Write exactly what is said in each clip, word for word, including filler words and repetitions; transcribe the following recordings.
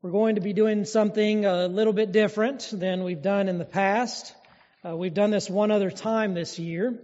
We're going to be doing something a little bit different than we've done in the past. Uh, we've done this one other time this year.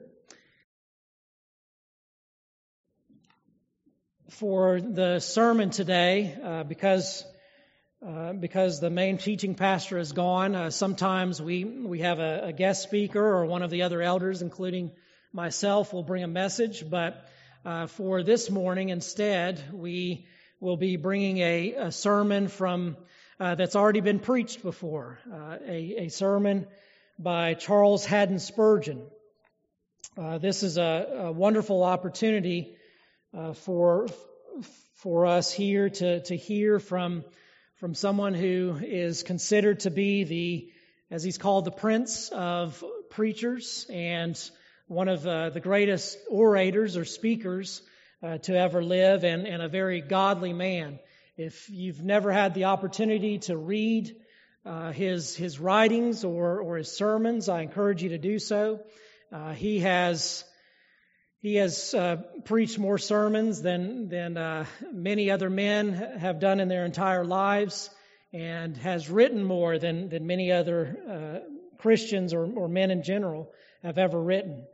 For the sermon today, uh, because uh, because the main teaching pastor is gone, uh, sometimes we, we have a, a guest speaker or one of the other elders, including myself, will bring a message. But uh, for this morning, instead, we will be bringing a, a sermon from uh, that's already been preached before, uh, a, a sermon by Charles Haddon Spurgeon. Uh, this is a, a wonderful opportunity Uh, for for us here to to hear from from someone who is considered to be the, as he's called, the prince of preachers and one of uh, the greatest orators or speakers uh, to ever live, and, and a very godly man. If you've never had the opportunity to read uh, his his writings or or his sermons, I encourage you to do so. Uh, he has. He has uh, preached more sermons than than uh, many other men have done in their entire lives, and has written more than than many other uh, Christians or, or men in general have ever written.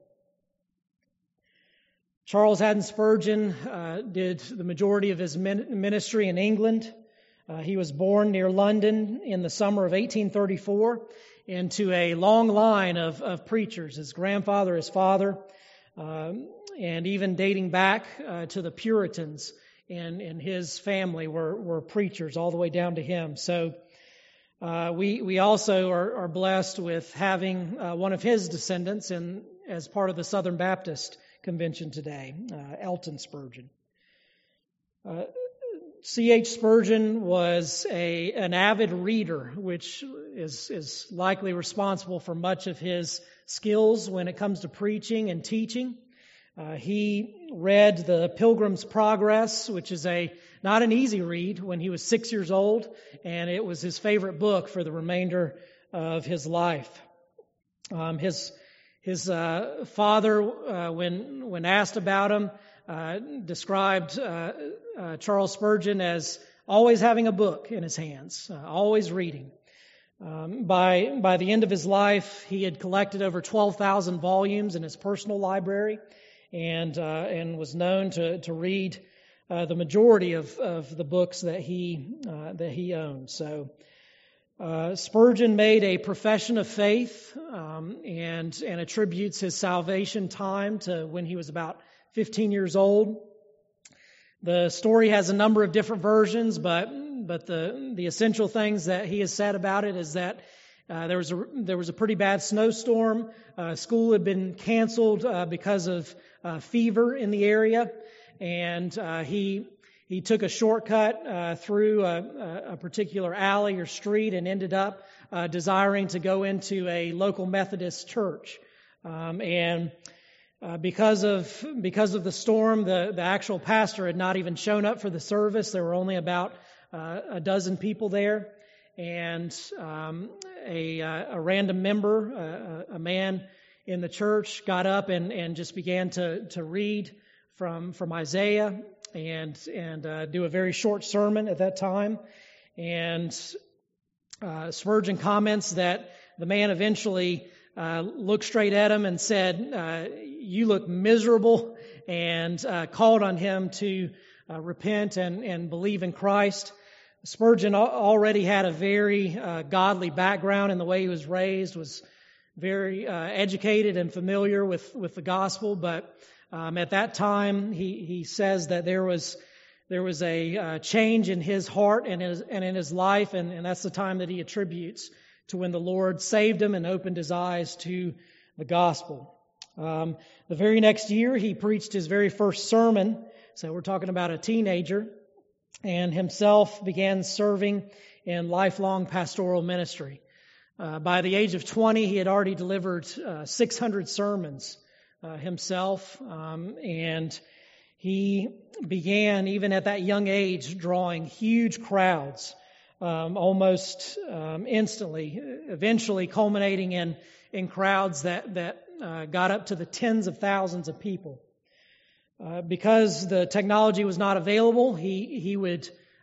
Charles Haddon Spurgeon uh, did the majority of his ministry in England. Uh, he was born near London in the summer of eighteen thirty-four into a long line of, of preachers. His grandfather, his father, Um, and even dating back uh, to the Puritans and, and his family were, were preachers all the way down to him. So uh, we we also are, are blessed with having uh, one of his descendants in as part of the Southern Baptist Convention today, uh, Elton Spurgeon. Uh, C H Spurgeon was a an avid reader, which is is likely responsible for much of his skills when it comes to preaching and teaching. Uh, he read the Pilgrim's Progress, which is a not an easy read, when he was six years old, and it was his favorite book for the remainder of his life. Um, his his uh, father, uh, when when asked about him, uh, described uh, uh, Charles Spurgeon as always having a book in his hands, uh, always reading. Um, by by the end of his life, he had collected over twelve thousand volumes in his personal library, and uh, and was known to to read uh, the majority of, of the books that he uh, that he owned. So uh, Spurgeon made a profession of faith um, and and attributes his salvation time to when he was about fifteen years old. The story has a number of different versions, but but the the essential things that he has said about it is that uh, there was a there was a pretty bad snowstorm. Uh, school had been canceled uh, because of uh, fever in the area, and uh, he he took a shortcut uh, through a, a particular alley or street and ended up uh, desiring to go into a local Methodist church, um, and. Uh, because of because of the storm, the, the actual pastor had not even shown up for the service. There were only about uh, a dozen people there, and um, a, uh, a random member, uh, a man in the church, got up and, and just began to to read from from Isaiah and and uh, do a very short sermon at that time. And uh, Spurgeon comments that the man eventually Uh, looked straight at him and said, uh, "You look miserable," and uh, called on him to uh, repent and, and believe in Christ. Spurgeon already had a very uh, godly background in the way he was raised, was very uh, educated and familiar with, with the gospel, but um, at that time he, he says that there was there was a uh, change in his heart and, his, and in his life, and, and that's the time that he attributes to when the Lord saved him and opened his eyes to the gospel. Um, the very next year, he preached his very first sermon. So we're talking about a teenager, and himself began serving in lifelong pastoral ministry. Uh, by the age of twenty, he had already delivered uh, six hundred sermons uh, himself, um, and he began, even at that young age, drawing huge crowds. Um, almost um, instantly, eventually culminating in in crowds that that uh, got up to the tens of thousands of people. Uh, because the technology was not available, he he would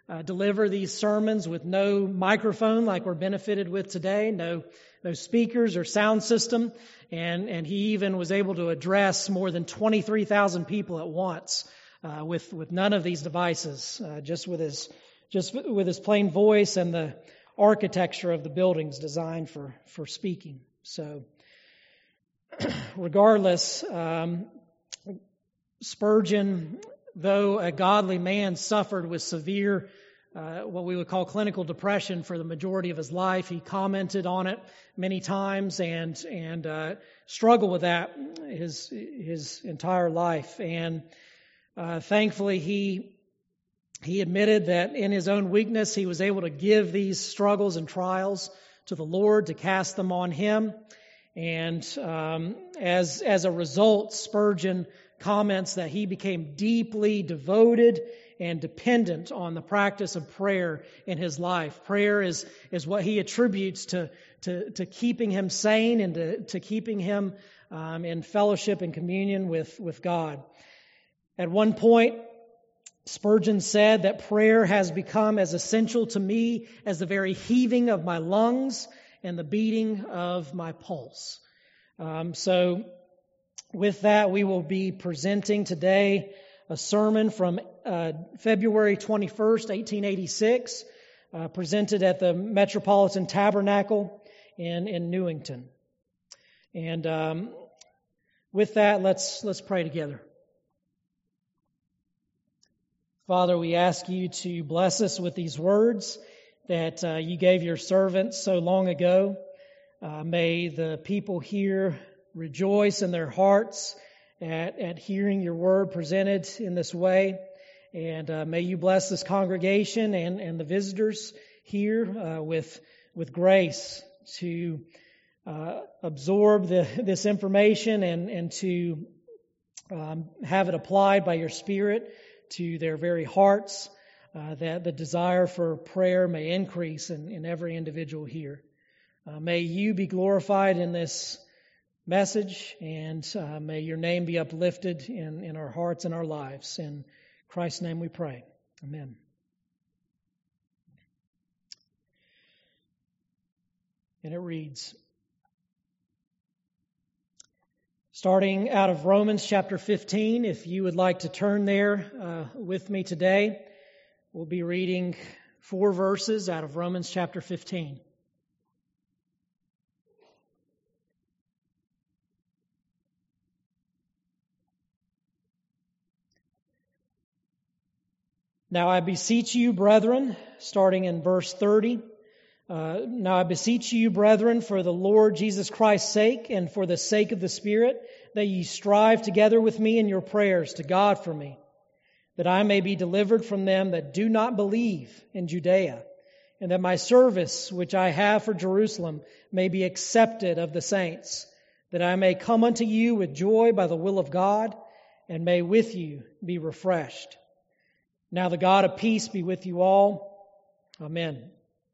uh, deliver these sermons with no microphone like we're benefited with today, no no speakers or sound system, and and he even was able to address more than twenty-three thousand people at once uh, with with none of these devices, uh, just with his just with his plain voice and the architecture of the buildings designed for for speaking. So, regardless, um, Spurgeon, though a godly man, suffered with severe, uh, what we would call clinical depression for the majority of his life. He commented on it many times and and uh, struggled with that his his entire life. And uh, thankfully, he he admitted that in his own weakness, he was able to give these struggles and trials to the Lord, to cast them on Him. And um, as as a result, Spurgeon comments that he became deeply devoted and dependent on the practice of prayer in his life. Prayer is is what he attributes to to, to keeping him sane and to, to keeping him um, in fellowship and communion with, with God. At one point, Spurgeon said that prayer has become as essential to me as the very heaving of my lungs and the beating of my pulse. Um, so with that, we will be presenting today a sermon from uh, February twenty-first, eighteen eighty-six, uh, presented at the Metropolitan Tabernacle in, in Newington. And um, with that, let's let's pray together. Father, we ask you to bless us with these words that uh, you gave your servants so long ago. Uh, may the people here rejoice in their hearts at, at hearing your word presented in this way. And uh, may you bless this congregation and, and the visitors here uh, with, with grace to uh, absorb the, this information and, and to um, have it applied by your Spirit to their very hearts, uh, that the desire for prayer may increase in, in every individual here. Uh, may you be glorified in this message, and uh, may your name be uplifted in, in our hearts and our lives. In Christ's name we pray. Amen. And it reads, starting out of Romans chapter fifteen, if you would like to turn there uh, with me today, we'll be reading four verses out of Romans chapter fifteen. Now I beseech you, brethren, starting in verse thirty, uh, now I beseech you, brethren, for the Lord Jesus Christ's sake and for the sake of the Spirit, that ye strive together with me in your prayers to God for me, that I may be delivered from them that do not believe in Judea, and that my service which I have for Jerusalem may be accepted of the saints, that I may come unto you with joy by the will of God, and may with you be refreshed. Now the God of peace be with you all. Amen.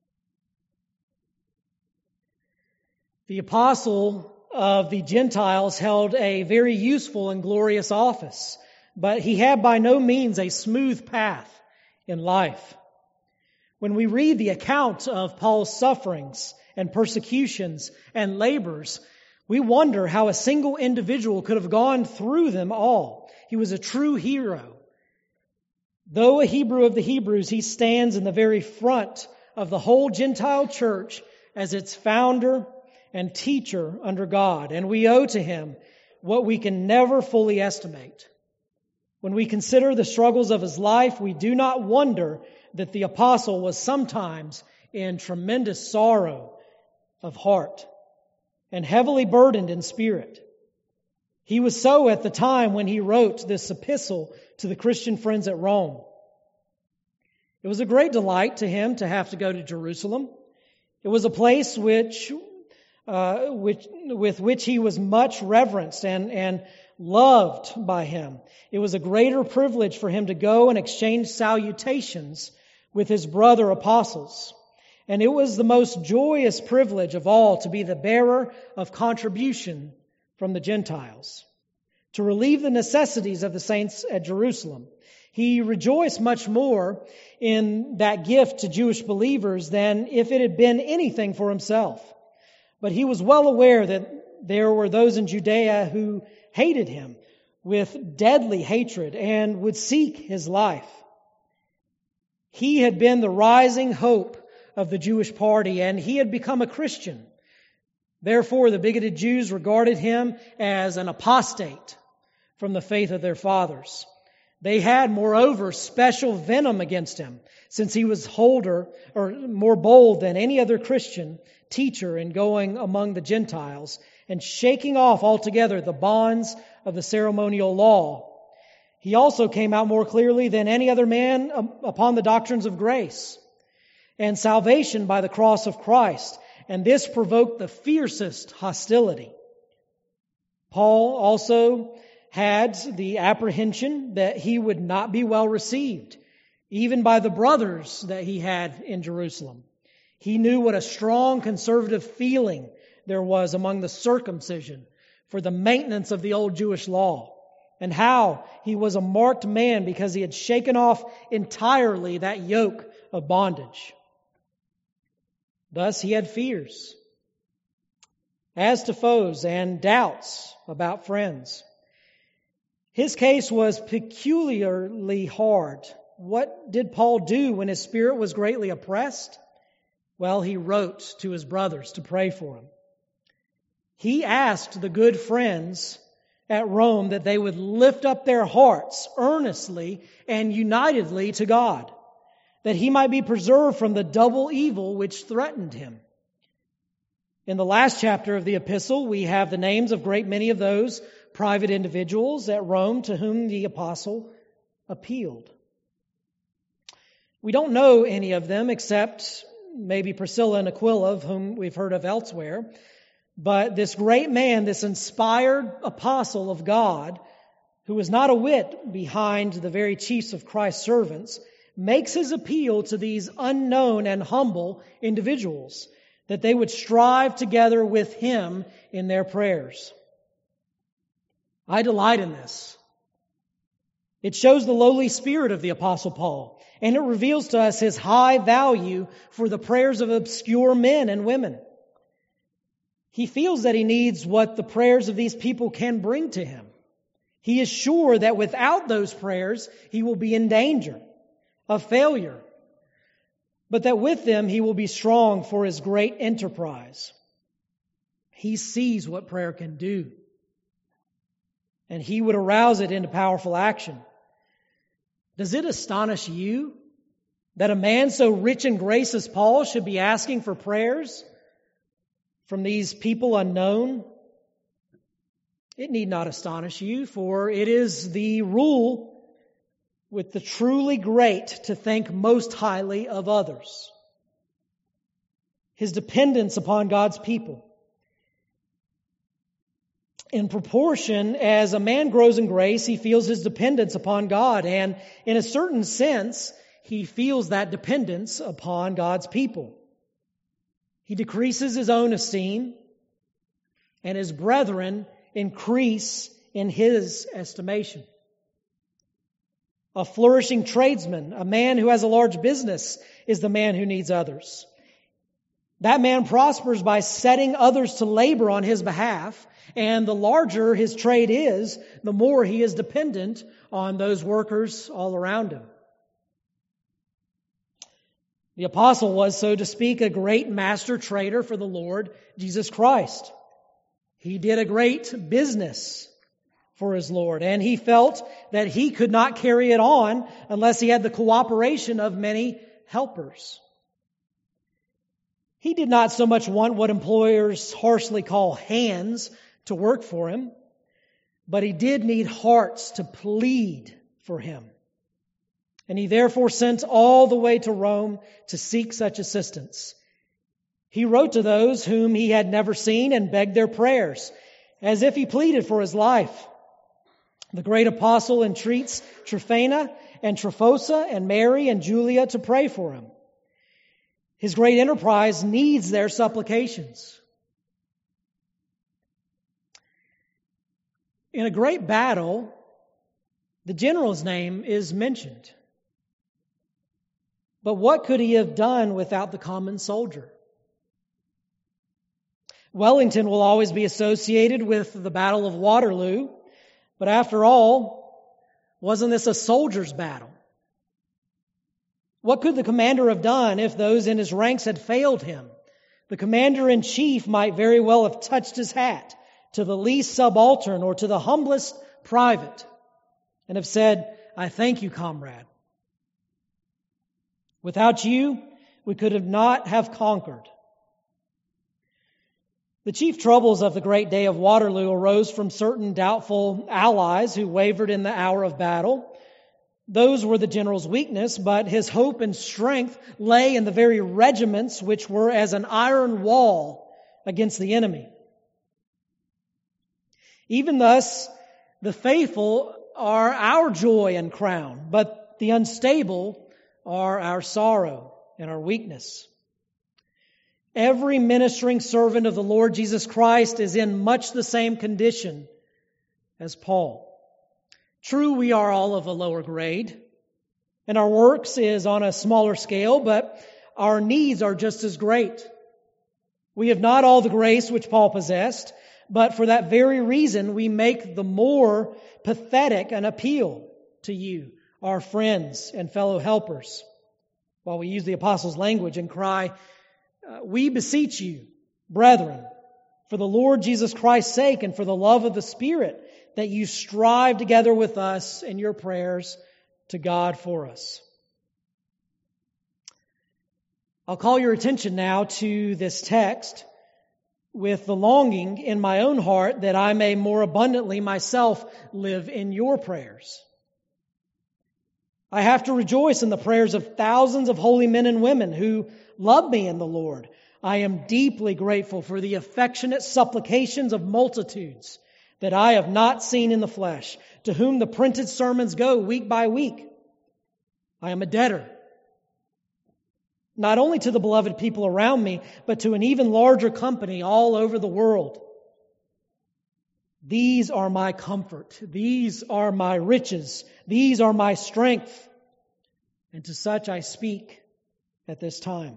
The apostle of the Gentiles held a very useful and glorious office, but he had by no means a smooth path in life. When we read the account of Paul's sufferings and persecutions and labors, we wonder how a single individual could have gone through them all. He was a true hero. Though a Hebrew of the Hebrews, he stands in the very front of the whole Gentile church as its founder and teacher under God, and we owe to him what we can never fully estimate. When we consider the struggles of his life, we do not wonder that the apostle was sometimes in tremendous sorrow of heart and heavily burdened in spirit. He was so at the time when he wrote this epistle to the Christian friends at Rome. It was a great delight to him to have to go to Jerusalem. It was a place which, uh, which, with which he was much reverenced and, and loved by him. It was a greater privilege for him to go and exchange salutations with his brother apostles. And it was the most joyous privilege of all to be the bearer of contribution from the Gentiles, to relieve the necessities of the saints at Jerusalem. He rejoiced much more in that gift to Jewish believers than if it had been anything for himself. But he was well aware that there were those in Judea who hated him with deadly hatred and would seek his life. He had been the rising hope of the Jewish party, and he had become a Christian. Therefore, the bigoted Jews regarded him as an apostate from the faith of their fathers. They had, moreover, special venom against him, since he was older or more bold than any other Christian teacher in going among the Gentiles and shaking off altogether the bonds of the ceremonial law. He also came out more clearly than any other man upon the doctrines of grace and salvation by the cross of Christ, and this provoked the fiercest hostility. Paul also had the apprehension that he would not be well received, even by the brothers that he had in Jerusalem. He knew what a strong conservative feeling there was among the circumcision for the maintenance of the old Jewish law, and how he was a marked man because he had shaken off entirely that yoke of bondage. Thus he had fears as to foes and doubts about friends. His case was peculiarly hard. What did Paul do when his spirit was greatly oppressed? Well, he wrote to his brothers to pray for him. He asked the good friends at Rome that they would lift up their hearts earnestly and unitedly to God, that he might be preserved from the double evil which threatened him. In the last chapter of the epistle, we have the names of great many of those private individuals at Rome to whom the apostle appealed. We don't know any of them except maybe Priscilla and Aquila, of whom we've heard of elsewhere. But this great man, this inspired apostle of God, who was not a whit behind the very chiefs of Christ's servants, makes his appeal to these unknown and humble individuals, that they would strive together with him in their prayers. I delight in this. It shows the lowly spirit of the Apostle Paul, and it reveals to us his high value for the prayers of obscure men and women. He feels that he needs what the prayers of these people can bring to him. He is sure that without those prayers, he will be in danger of failure, but that with them he will be strong for his great enterprise. He sees what prayer can do, and he would arouse it into powerful action. Does it astonish you that a man so rich in grace as Paul should be asking for prayers from these people unknown? It need not astonish you, for it is the rule with the truly great to think most highly of others. His dependence upon God's people. In proportion as a man grows in grace, he feels his dependence upon God, and in a certain sense, he feels that dependence upon God's people. He decreases his own esteem, and his brethren increase in his estimation. A flourishing tradesman, a man who has a large business, is the man who needs others. That man prospers by setting others to labor on his behalf, and the larger his trade is, the more he is dependent on those workers all around him. The apostle was, so to speak, a great master trader for the Lord Jesus Christ. He did a great business for his Lord, and he felt that he could not carry it on unless he had the cooperation of many helpers. He did not so much want what employers harshly call hands to work for him, but he did need hearts to plead for him. And he therefore sent all the way to Rome to seek such assistance. He wrote to those whom he had never seen and begged their prayers, as if he pleaded for his life. The great apostle entreats Tryphena and Tryphosa and Mary and Julia to pray for him. His great enterprise needs their supplications. In a great battle, The general's name is mentioned. But what could he have done without the common soldier? Wellington will always be associated with the Battle of Waterloo, but after all, wasn't this a soldier's battle? What could the commander have done if those in his ranks had failed him? The commander-in-chief might very well have touched his hat to the least subaltern or to the humblest private and have said, "I thank you, comrade. Without you, we could have not have conquered." The chief troubles of the great day of Waterloo arose from certain doubtful allies who wavered in the hour of battle. Those were the general's weakness, but his hope and strength lay in the very regiments which were as an iron wall against the enemy. Even thus, the faithful are our joy and crown, but the unstable are our sorrow and our weakness. Every ministering servant of the Lord Jesus Christ is in much the same condition as Paul. True, we are all of a lower grade, and our works is on a smaller scale, but our needs are just as great. We have not all the grace which Paul possessed, but for that very reason we make the more pathetic an appeal to you, our friends and fellow helpers, while we use the apostles' language and cry, "We beseech you, brethren, for the Lord Jesus Christ's sake and for the love of the Spirit, that you strive together with us in your prayers to God for us." I'll call your attention now to this text with the longing in my own heart that I may more abundantly myself live in your prayers. I have to rejoice in the prayers of thousands of holy men and women who love me in the Lord. I am deeply grateful for the affectionate supplications of multitudes that I have not seen in the flesh, to whom the printed sermons go week by week. I am a debtor, not only to the beloved people around me, but to an even larger company all over the world. These are my comfort. These are my riches. These are my strength. And to such I speak at this time.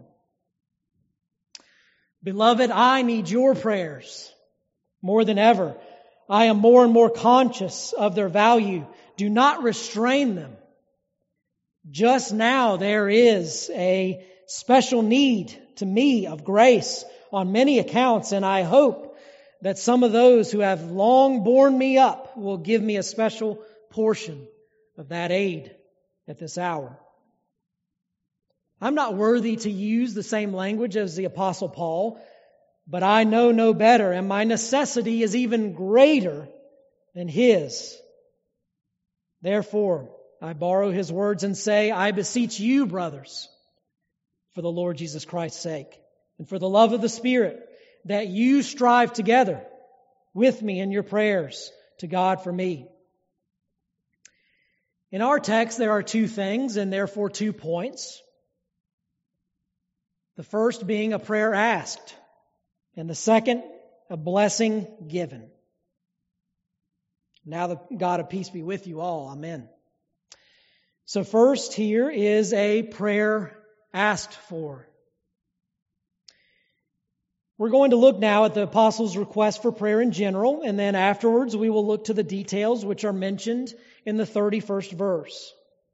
Beloved, I need your prayers more than ever. I am more and more conscious of their value. Do not restrain them. Just now there is a special need to me of grace on many accounts, and I hope that some of those who have long borne me up will give me a special portion of that aid at this hour. I'm not worthy to use the same language as the Apostle Paul, but I know no better, and my necessity is even greater than his. Therefore, I borrow his words and say, "I beseech you, brothers, for the Lord Jesus Christ's sake, and for the love of the Spirit, that you strive together with me in your prayers to God for me." In our text, there are two things, and therefore two points. The first being a prayer asked, and the second, a blessing given. Now the God of peace be with you all. Amen. So first here is a prayer asked for. We're going to look now at the apostles' request for prayer in general, and then afterwards we will look to the details which are mentioned in the thirty-first verse.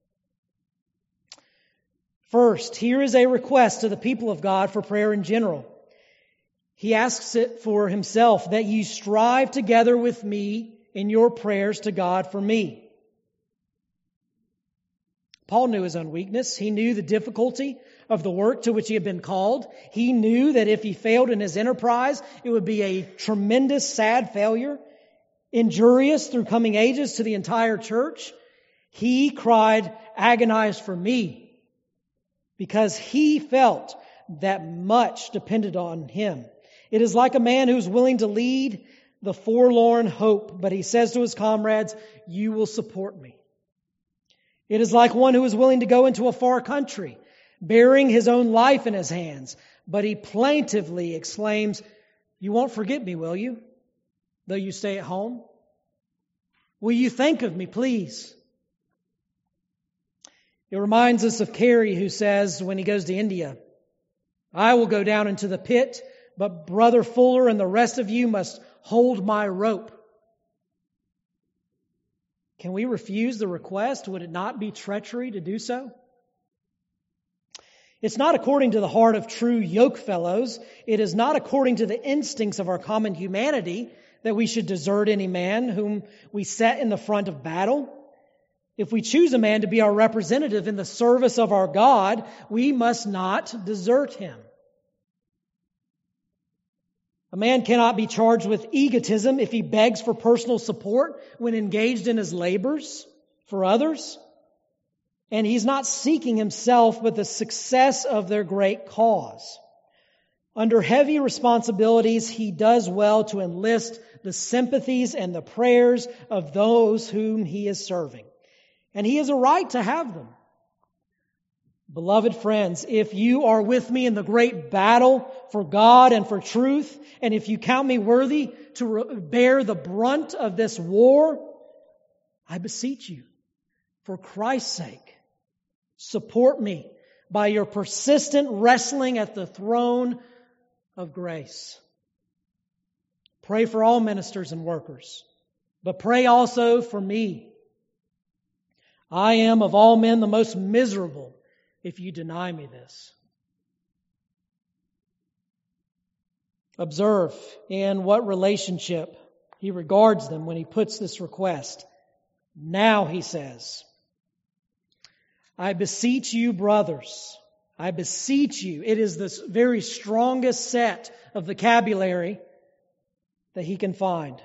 First, here is a request to the people of God for prayer in general. He asks it for himself, that you strive together with me in your prayers to God for me. Paul knew his own weakness. He knew the difficulty of the work to which he had been called. He knew that if he failed in his enterprise, it would be a tremendous, sad failure, injurious through coming ages to the entire church. He cried, "Agonize for me," because he felt that much depended on him. It is like a man who's willing to lead the forlorn hope, but he says to his comrades, "You will support me." It is like one who is willing to go into a far country, bearing his own life in his hands, but he plaintively exclaims, "You won't forget me, will you, though you stay at home? Will you think of me, please, It reminds us of Carey, who says when he goes to India, I will go down into the pit, but Brother Fuller and the rest of you must hold my rope. Can we refuse the request? Would it not be treachery to do so? It's not according to the heart of true yoke fellows. It is not according to the instincts of our common humanity that we should desert any man whom we set in the front of battle. If we choose a man to be our representative in the service of our God, we must not desert him. A man cannot be charged with egotism if he begs for personal support when engaged in his labors for others. And he's not seeking himself but the success of their great cause. Under heavy responsibilities, he does well to enlist the sympathies and the prayers of those whom he is serving. And he has a right to have them. Beloved friends, if you are with me in the great battle for God and for truth, and if you count me worthy to re- bear the brunt of this war, I beseech you, for Christ's sake, support me by your persistent wrestling at the throne of grace. Pray for all ministers and workers, but pray also for me. I am of all men the most miserable if you deny me this. Observe in what relationship he regards them when he puts this request. Now, he says, I beseech you, brothers, I beseech you. It is the very strongest set of vocabulary that he can find.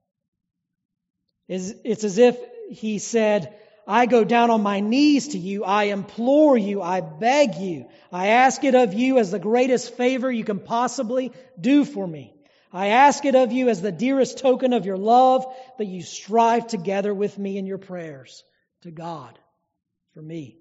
It's as if he said, I go down on my knees to you. I implore you. I beg you. I ask it of you as the greatest favor you can possibly do for me. I ask it of you as the dearest token of your love that you strive together with me in your prayers to God for me.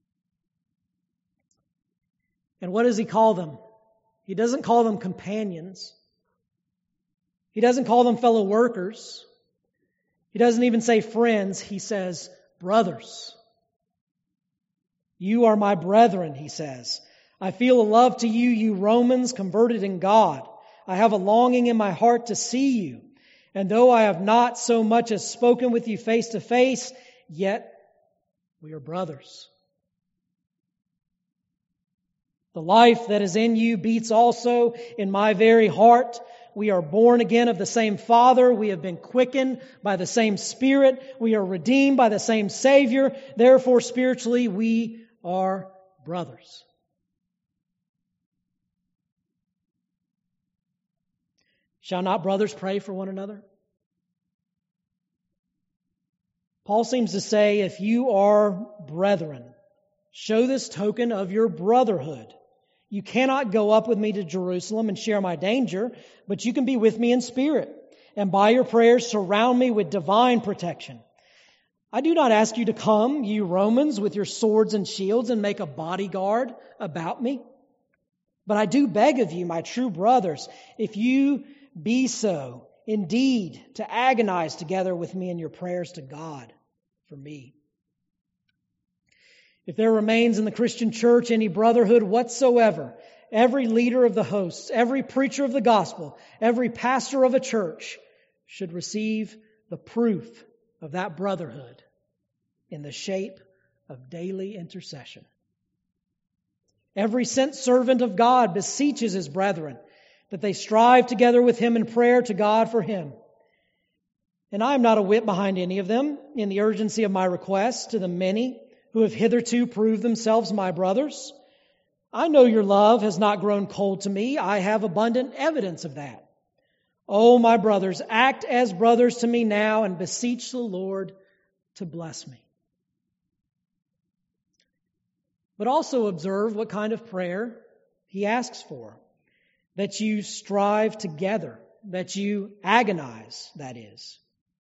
And what does he call them? He doesn't call them companions. He doesn't call them fellow workers. He doesn't even say friends. He says brothers. You are my brethren, he says. I feel a love to you, you Romans converted in God. I have a longing in my heart to see you. And though I have not so much as spoken with you face to face, yet we are brothers. The life that is in you beats also in my very heart. We are born again of the same Father. We have been quickened by the same Spirit. We are redeemed by the same Savior. Therefore, spiritually, we are brothers. Shall not brothers pray for one another? Paul seems to say, if you are brethren, show this token of your brotherhood. You cannot go up with me to Jerusalem and share my danger, but you can be with me in spirit, and by your prayers surround me with divine protection. I do not ask you to come, you Romans, with your swords and shields and make a bodyguard about me. But I do beg of you, my true brothers, if you be so, indeed, to agonize together with me in your prayers to God for me. If there remains in the Christian church any brotherhood whatsoever, every leader of the hosts, every preacher of the gospel, every pastor of a church should receive the proof of that brotherhood in the shape of daily intercession. Every sent servant of God beseeches his brethren that they strive together with him in prayer to God for him. And I am not a whit behind any of them in the urgency of my request to the many who have hitherto proved themselves my brothers. I know your love has not grown cold to me. I have abundant evidence of that. Oh, my brothers, act as brothers to me now and beseech the Lord to bless me. But also observe what kind of prayer he asks for. That you strive together, that you agonize, that is.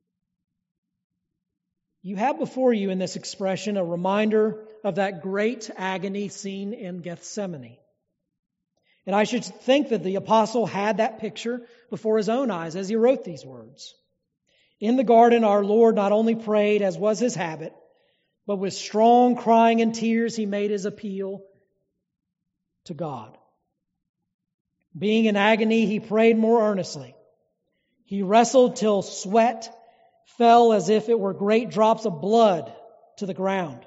You have before you in this expression a reminder of that great agony seen in Gethsemane. And I should think that the apostle had that picture before his own eyes as he wrote these words. In the garden, our Lord not only prayed, as was his habit, But with strong crying and tears, he made his appeal to God. Being in agony, he prayed more earnestly. He wrestled till sweat fell as if it were great drops of blood to the ground.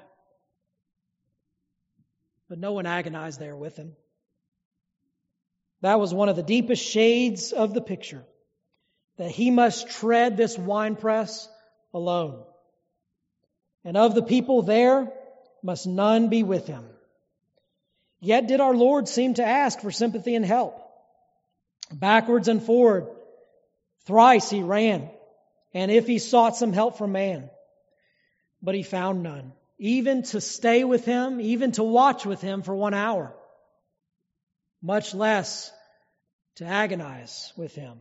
But no one agonized there with him. That was one of the deepest shades of the picture, that he must tread this winepress alone. And of the people there must none be with him. Yet did our Lord seem to ask for sympathy and help. Backwards and forward, thrice he ran, and if he sought some help from man, but he found none, even to stay with him, even to watch with him for one hour, much less to agonize with him.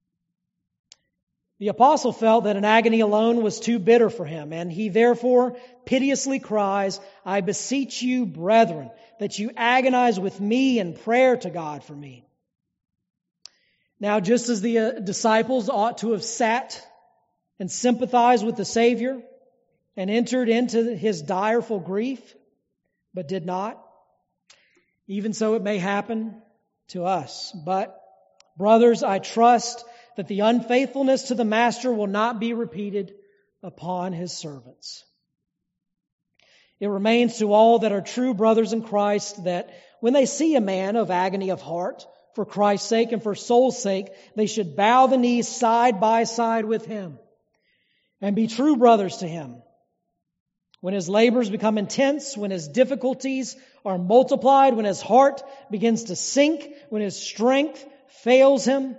The apostle felt that an agony alone was too bitter for him, and he therefore piteously cries, I beseech you, brethren, that you agonize with me in prayer to God for me. Now, just as the uh, disciples ought to have sat and sympathized with the Savior and entered into his direful grief, but did not, even so it may happen to us. But, brothers, I trust that the unfaithfulness to the master will not be repeated upon his servants. It remains to all that are true brothers in Christ that when they see a man of agony of heart, for Christ's sake and for soul's sake, they should bow the knees side by side with him and be true brothers to him. When his labors become intense, when his difficulties are multiplied, when his heart begins to sink, when his strength fails him,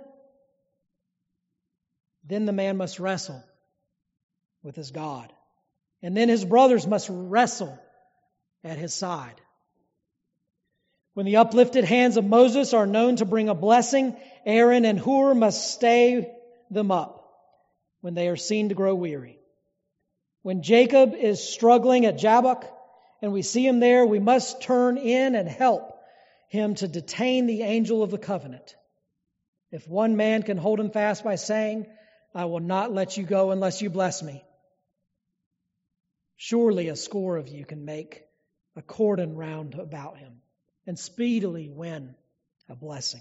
then the man must wrestle with his God. And then his brothers must wrestle at his side. When the uplifted hands of Moses are known to bring a blessing, Aaron and Hur must stay them up when they are seen to grow weary. When Jacob is struggling at Jabbok and we see him there, we must turn in and help him to detain the angel of the covenant. If one man can hold him fast by saying, I will not let you go unless you bless me, surely a score of you can make a cordon round about him and speedily win a blessing.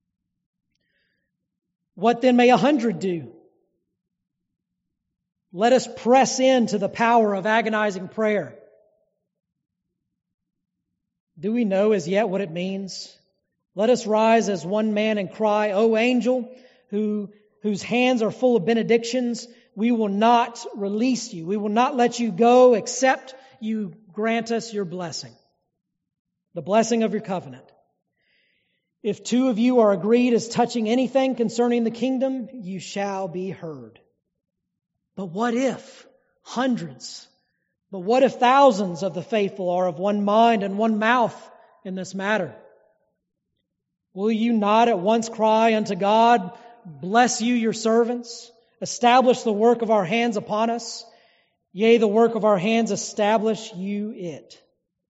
What then may a hundred do? Let us press into the power of agonizing prayer. Do we know as yet what it means? Let us rise as one man and cry, O angel, who, whose hands are full of benedictions, we will not release you. We will not let you go except you grant us your blessing, the blessing of your covenant. If two of you are agreed as touching anything concerning the kingdom, you shall be heard. But what if hundreds, but what if thousands of the faithful are of one mind and one mouth in this matter? Will you not at once cry unto God, bless you your servants, establish the work of our hands upon us, yea, the work of our hands establish you it.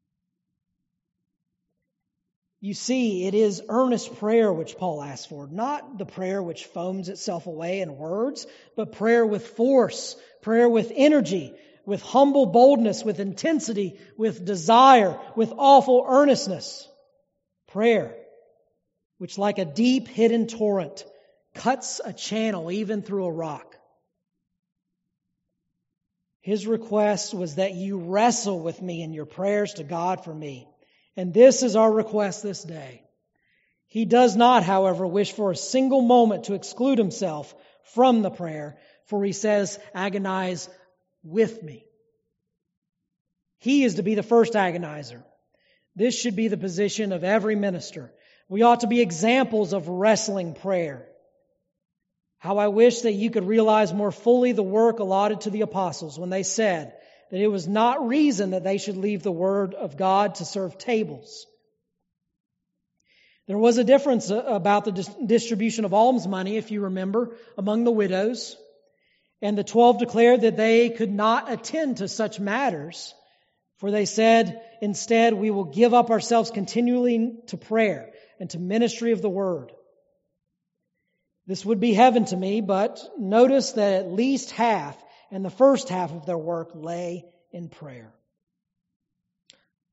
You see, it is earnest prayer which Paul asks for, not the prayer which foams itself away in words, but prayer with force, prayer with energy, with humble boldness, with intensity, with desire, with awful earnestness. Prayer which, like a deep hidden torrent, cuts a channel even through a rock. His request was that you wrestle with me in your prayers to God for me. And this is our request this day. He does not, however, wish for a single moment to exclude himself from the prayer, for he says, agonize with me. He is to be the first agonizer. This should be the position of every minister. We ought to be examples of wrestling prayer. How I wish that you could realize more fully the work allotted to the apostles when they said that it was not reason that they should leave the word of God to serve tables. There was a difference about the dis- distribution of alms money, if you remember, among the widows. And the twelve declared that they could not attend to such matters, for they said, instead, we will give up ourselves continually to prayer and to ministry of the word. This would be heaven to me, but notice that at least half and the first half of their work lay in prayer.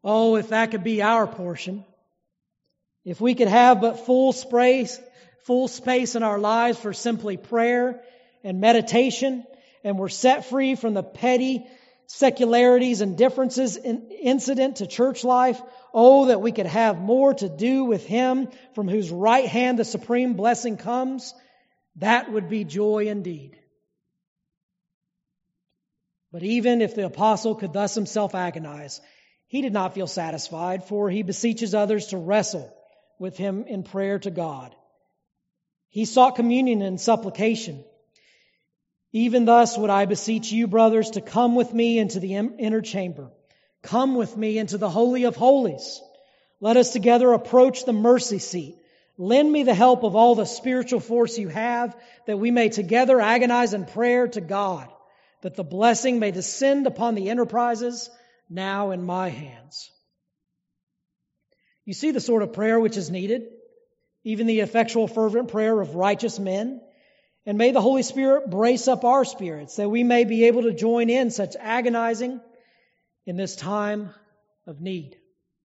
Oh, if that could be our portion. If we could have but full space, full space in our lives for simply prayer and meditation, and we're set free from the petty secularities and differences in, incident to church life. Oh, that we could have more to do with Him from whose right hand the supreme blessing comes. That would be joy indeed. But even if the apostle could thus himself agonize, he did not feel satisfied, for he beseeches others to wrestle with him in prayer to God. He sought communion and supplication. Even thus would I beseech you, brothers, to come with me into the inner chamber. Come with me into the Holy of Holies. Let us together approach the mercy seat. Lend me the help of all the spiritual force you have, that we may together agonize in prayer to God, that the blessing may descend upon the enterprises now in my hands. You see the sort of prayer which is needed, even the effectual fervent prayer of righteous men. And may the Holy Spirit brace up our spirits that we may be able to join in such agonizing in this time of need.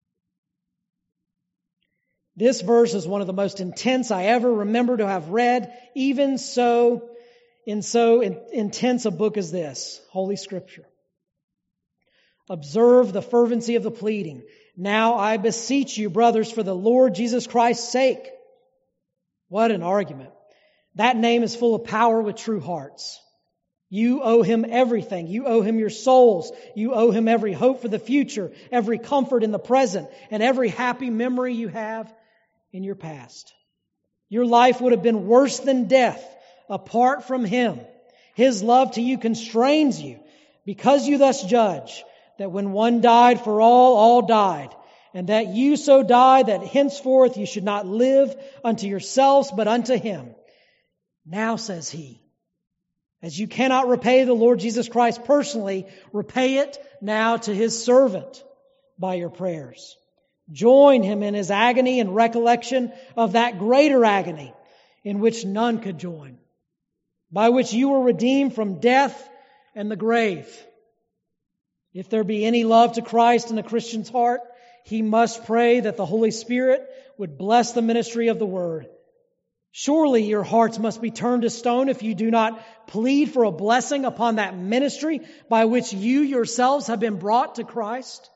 This verse is one of the most intense I ever remember to have read, even so in so intense a book as this, Holy Scripture. Observe the fervency of the pleading. Now I beseech you, brothers, for the Lord Jesus Christ's sake. What an argument. That name is full of power with true hearts. You owe Him everything. You owe Him your souls. You owe Him every hope for the future, every comfort in the present, and every happy memory you have in your past. Your life would have been worse than death apart from Him. His love to you constrains you, because you thus judge that when one died for all, all died, and that you so die that henceforth you should not live unto yourselves, but unto Him. Now, says he, as you cannot repay the Lord Jesus Christ personally, repay it now to His servant by your prayers. Join Him in His agony and recollection of that greater agony in which none could join, by which you were redeemed from death and the grave. If there be any love to Christ in a Christian's heart, he must pray that the Holy Spirit would bless the ministry of the Word. Surely your hearts must be turned to stone if you do not plead for a blessing upon that ministry by which you yourselves have been brought to Christ.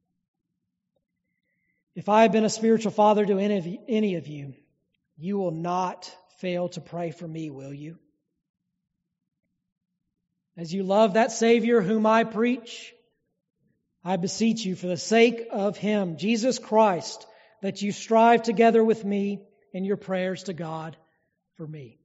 If I have been a spiritual father to any of you, any of you, you will not fail to pray for me, will you? As you love that Savior whom I preach, I beseech you for the sake of Him, Jesus Christ, that you strive together with me in your prayers to God for me.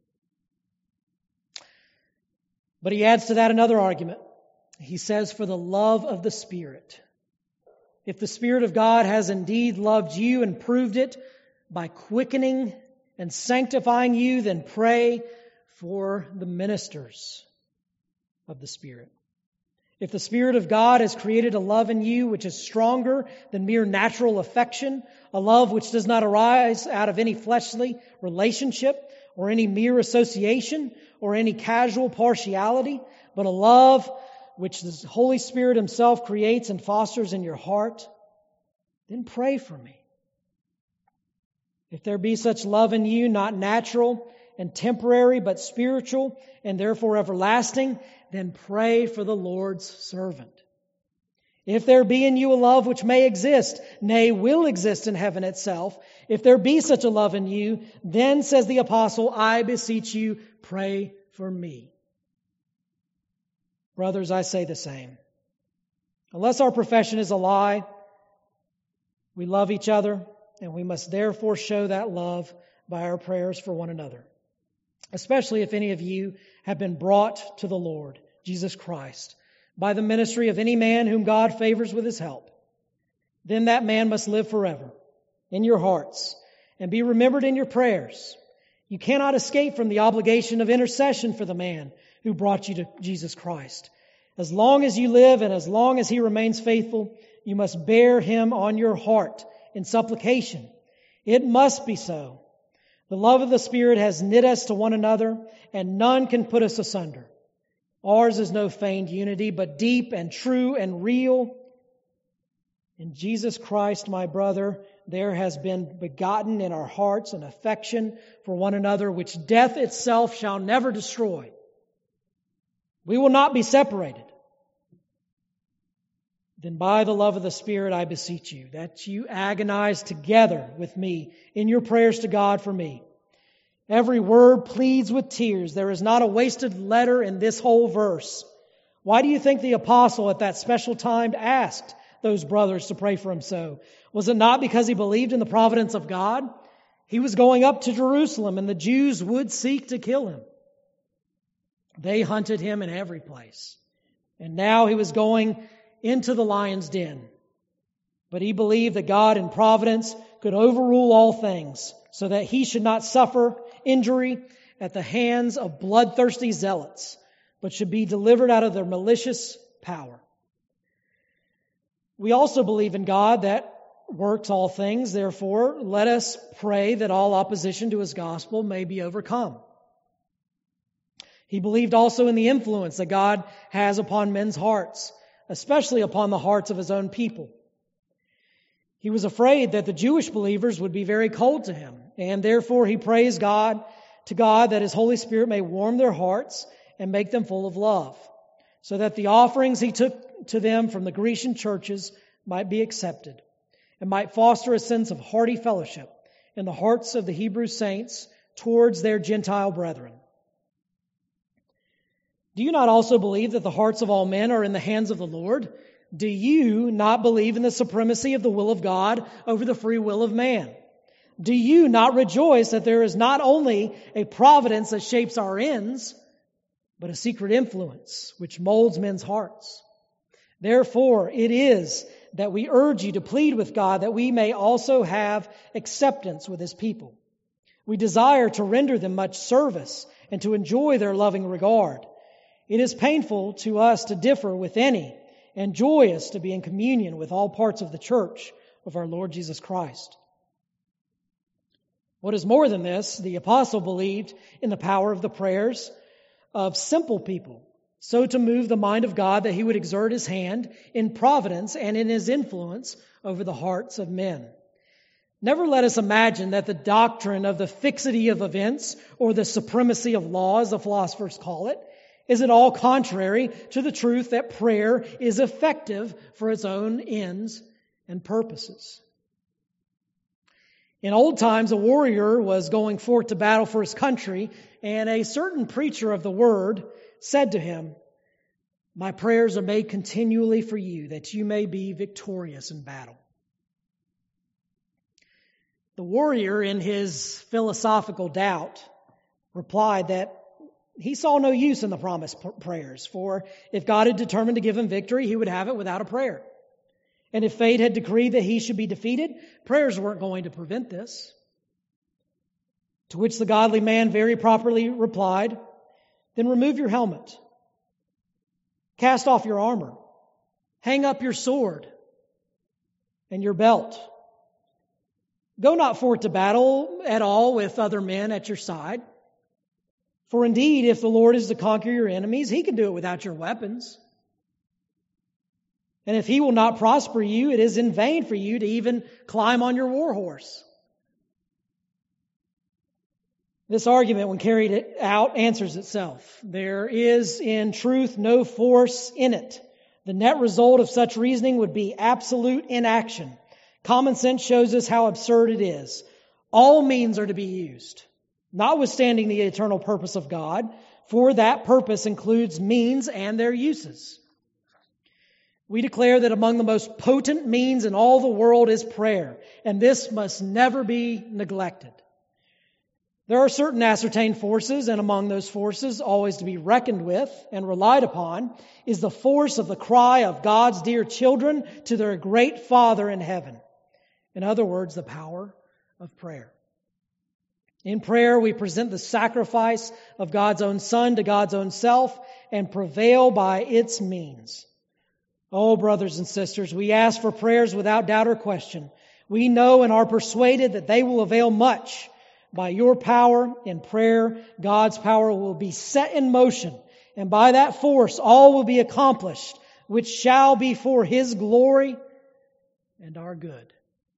But he adds to that another argument. He says, for the love of the Spirit. If the Spirit of God has indeed loved you and proved it by quickening and sanctifying you, then pray for the ministers of the Spirit. If the Spirit of God has created a love in you which is stronger than mere natural affection, a love which does not arise out of any fleshly relationship or any mere association or any casual partiality, but a love which the Holy Spirit Himself creates and fosters in your heart, then pray for me. If there be such love in you, not natural and temporary, but spiritual and therefore everlasting, then pray for the Lord's servant. If there be in you a love which may exist, nay, will exist in heaven itself, if there be such a love in you, then, says the apostle, I beseech you, pray for me. Brothers, I say the same. Unless our profession is a lie, we love each other, and we must therefore show that love by our prayers for one another. Especially if any of you have been brought to the Lord Jesus Christ by the ministry of any man whom God favors with His help. Then that man must live forever in your hearts and be remembered in your prayers. You cannot escape from the obligation of intercession for the man who brought you to Jesus Christ. As long as you live and as long as He remains faithful, you must bear Him on your heart in supplication. It must be so. The love of the Spirit has knit us to one another, and none can put us asunder. Ours is no feigned unity, but deep and true and real. In Jesus Christ, my brother, there has been begotten in our hearts an affection for one another, which death itself shall never destroy. We will not be separated. Then by the love of the Spirit, I beseech you that you agonize together with me in your prayers to God for me. Every word pleads with tears. There is not a wasted letter in this whole verse. Why do you think the apostle at that special time asked those brothers to pray for him so? Was it not because he believed in the providence of God? He was going up to Jerusalem, and the Jews would seek to kill him. They hunted him in every place. And now he was going into the lion's den. But he believed that God in providence could overrule all things, so that he should not suffer injury at the hands of bloodthirsty zealots, but should be delivered out of their malicious power. We also believe in God that works all things. Therefore, let us pray that all opposition to his gospel may be overcome. He believed also in the influence that God has upon men's hearts, especially upon the hearts of his own people. He was afraid that the Jewish believers would be very cold to him, and therefore he prays God to God that his Holy Spirit may warm their hearts and make them full of love, so that the offerings he took to them from the Grecian churches might be accepted, and might foster a sense of hearty fellowship in the hearts of the Hebrew saints towards their Gentile brethren. Do you not also believe that the hearts of all men are in the hands of the Lord? Do you not believe in the supremacy of the will of God over the free will of man? Do you not rejoice that there is not only a providence that shapes our ends, but a secret influence which molds men's hearts? Therefore, it is that we urge you to plead with God that we may also have acceptance with his people. We desire to render them much service and to enjoy their loving regard. It is painful to us to differ with any, and joyous to be in communion with all parts of the church of our Lord Jesus Christ. What is more than this, the apostle believed in the power of the prayers of simple people, so to move the mind of God that he would exert his hand in providence and in his influence over the hearts of men. Never let us imagine that the doctrine of the fixity of events or the supremacy of law, as the philosophers call it, is at all contrary to the truth that prayer is effective for its own ends and purposes. In old times, a warrior was going forth to battle for his country, and a certain preacher of the word said to him, "My prayers are made continually for you, that you may be victorious in battle." The warrior, in his philosophical doubt, replied that he saw no use in the promised prayers, for if God had determined to give him victory, he would have it without a prayer. And if fate had decreed that he should be defeated, prayers weren't going to prevent this. To which the godly man very properly replied, "Then remove your helmet, cast off your armor, hang up your sword and your belt. Go not forth to battle at all with other men at your side. For indeed, if the Lord is to conquer your enemies, he can do it without your weapons. And if he will not prosper you, it is in vain for you to even climb on your war horse." This argument, when carried out, answers itself. There is, in truth, no force in it. The net result of such reasoning would be absolute inaction. Common sense shows us how absurd it is. All means are to be used, notwithstanding the eternal purpose of God, for that purpose includes means and their uses. We declare that among the most potent means in all the world is prayer, and this must never be neglected. There are certain ascertained forces, and among those forces, always to be reckoned with and relied upon, is the force of the cry of God's dear children to their great Father in heaven. In other words, the power of prayer. In prayer, we present the sacrifice of God's own Son to God's own self and prevail by its means. Oh, brothers and sisters, we ask for prayers without doubt or question. We know and are persuaded that they will avail much. By your power in prayer, God's power will be set in motion, and by that force all will be accomplished, which shall be for His glory and our good.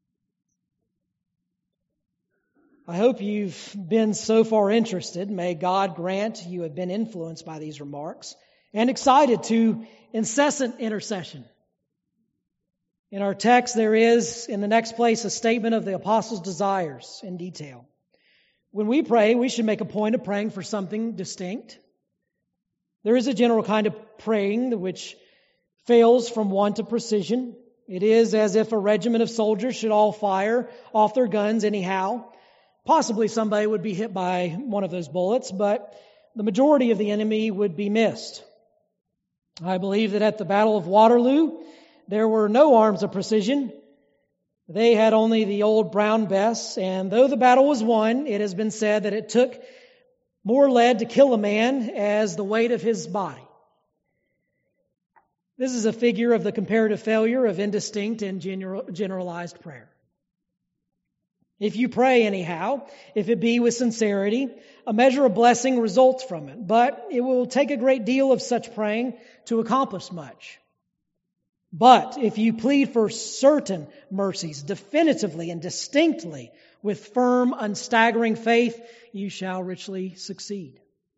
I hope you've been so far interested. May God grant you have been influenced by these remarks and excited to incessant intercession. In our text, there is, in the next place, a statement of the apostles' desires in detail. When we pray, we should make a point of praying for something distinct. There is a general kind of praying which fails from want of precision. It is as if a regiment of soldiers should all fire off their guns anyhow. Possibly somebody would be hit by one of those bullets, but the majority of the enemy would be missed. I believe that at the Battle of Waterloo, there were no arms of precision. They had only the old Brown Bess, and though the battle was won, it has been said that it took more lead to kill a man as the weight of his body. This is a figure of the comparative failure of indistinct and general, generalized prayer. If you pray anyhow, if it be with sincerity, a measure of blessing results from it. But it will take a great deal of such praying to accomplish much. But if you plead for certain mercies, definitively and distinctly, with firm, unstaggering faith, you shall richly succeed.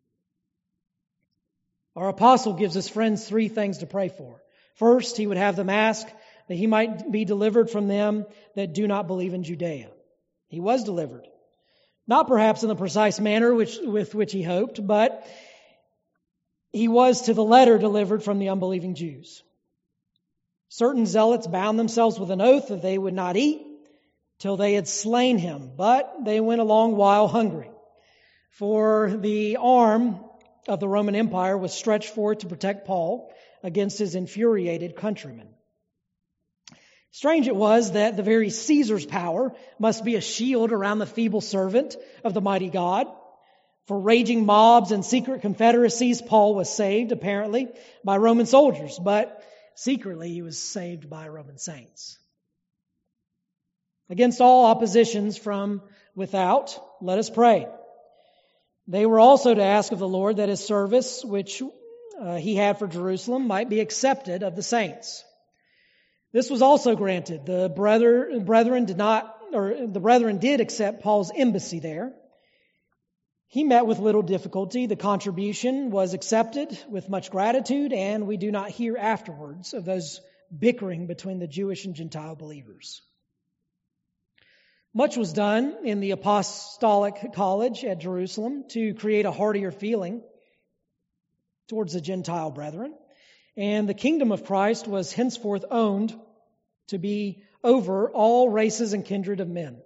Our apostle gives his friends three things to pray for. First, he would have them ask that he might be delivered from them that do not believe in Judea. He was delivered. Not perhaps in the precise manner which, with which he hoped, but he was to the letter delivered from the unbelieving Jews. Certain zealots bound themselves with an oath that they would not eat till they had slain him, but they went a long while hungry. For the arm of the Roman Empire was stretched forth to protect Paul against his infuriated countrymen. Strange it was that the very Caesar's power must be a shield around the feeble servant of the mighty God. For raging mobs and secret confederacies, Paul was saved, apparently, by Roman soldiers, but secretly he was saved by Roman saints. Against all oppositions from without, let us pray. They were also to ask of the Lord that his service, which uh, he had for Jerusalem, might be accepted of the saints. This was also granted. The brother, brethren did not, or the brethren did accept Paul's embassy there. He met with little difficulty. The contribution was accepted with much gratitude, and we do not hear afterwards of those bickering between the Jewish and Gentile believers. Much was done in the apostolic college at Jerusalem to create a heartier feeling towards the Gentile brethren. And the kingdom of Christ was henceforth owned to be over all races and kindred of men.